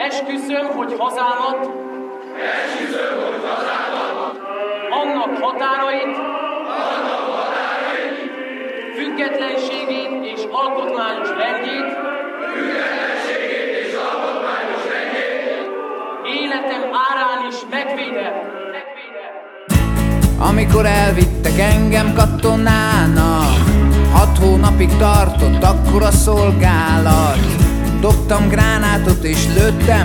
Esküszöm, hogy hazámat, annak határait, függetlenségét és alkotmányos rendjét, életem árán is megvédem. Amikor elvittek engem katonának, 6 hónapig tartott akkor a szolgálat. Dobtam gránátot és lőttem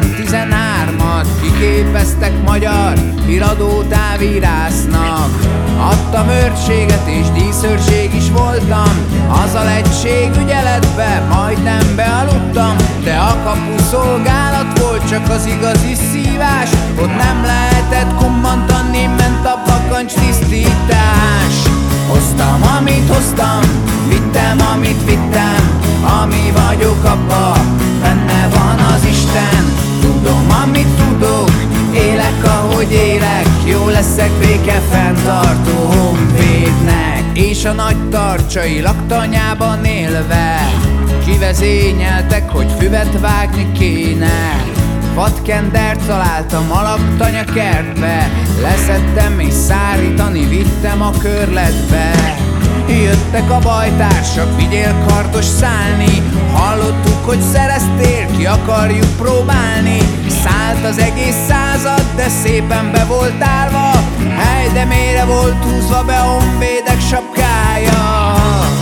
13-at. Kiképeztek magyar híradó távírásznak. Adtam őrséget és díszőrség is voltam. Az alegység ügyeletbe majdnem bealudtam. De a kapuszolgálat volt csak az igazi szívás. Ott nem lehetett kummantani, ment a bakancs tisztítás. Hoztam, amit hoztam, vittem, amit vittem. Ami vagyok, abba benne van az Isten. Tudom, amit tudok, élek, ahogy élek. Jó leszek béke fenntartó honvédnek. És a nagy tartsai laktanyában élve kivezényeltek, hogy füvet vágni kéne. Vadkendert találtam a laktanya kertbe, leszedtem és szárítani vittem a körletbe. Jöttek a bajtársak, vigyél kardos szállni. Hallottuk, hogy szereztél, ki akarjuk próbálni. Szállt az egész század, de szépen be volt állva. Hely, de mélyre volt húzva be a honvédek sapkája.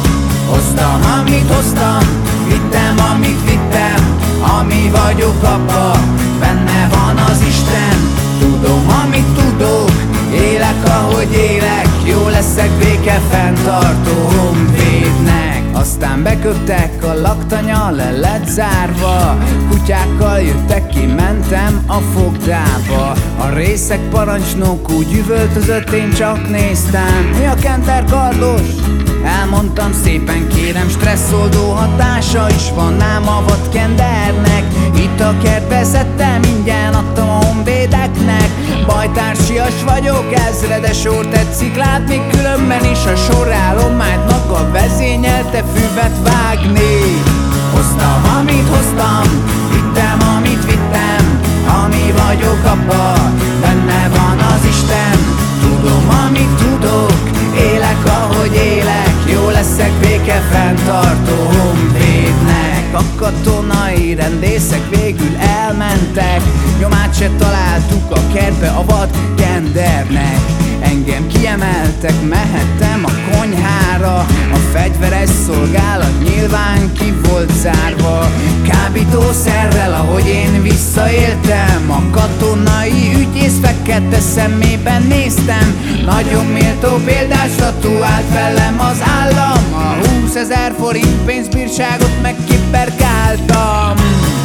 Hoztam, amit hoztam, vittem, amit vittem. Ami vagyok, abba benne van az Isten. Tudom, amit tudok, élek, ahogy élek. Jó leszek béke fenntartó honvédnek. Aztán beköptek, a laktanya le lett zárva. Kutyákkal jöttek ki, mentem a fogdába. A részeg parancsnok úgy üvöltözött, én csak néztem. Mi a kenter kardos? Elmondtam szépen, kérem, stresszoldó hatása is van ám a vadkendernek. Itt a kertbe szedtem, ingyen adtam a honvédeknek. Bajtársias vagyok, ezredes úr, tetszik látni, különben is a sorállományt maga vezényelte füvet vágni. Hoztam, amit hoztam, vittem, amit vittem. Ami vagyok, abba benne van az Isten. Tudom, amit tudok, élek, ahogy élek. Jó leszek béke fenntartó honvédnek. A katonai rendészek végül elmentek. Nyomát se találtuk a kertbe a vadkendernek. Engem kiemeltek, mehettem a konyhára. A fegyveres szolgálat nyilván ki volt zárva. Kábítószerrel, ahogy én visszaéltem. A katonai ügyész fekete szemében néztem. Nagyon méltó példás tatuált velem az állam. A 20 000 forint pénzbírságot megkiperkáltam.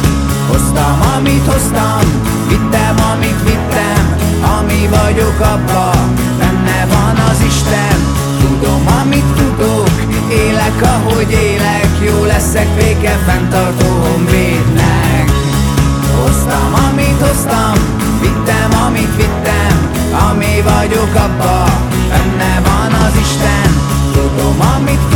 Hoztam, amit hoztam, vittem, amit vittem. Ami vagyok, abba benne van az Isten. Tudom, amit tudok, élek, ahogy élek. Jó leszek béke fenntartó honvédnek. Hoztam, amit hoztam, vittem, amit vittem. Ami vagyok, abba benne van az Isten. Tudom, amit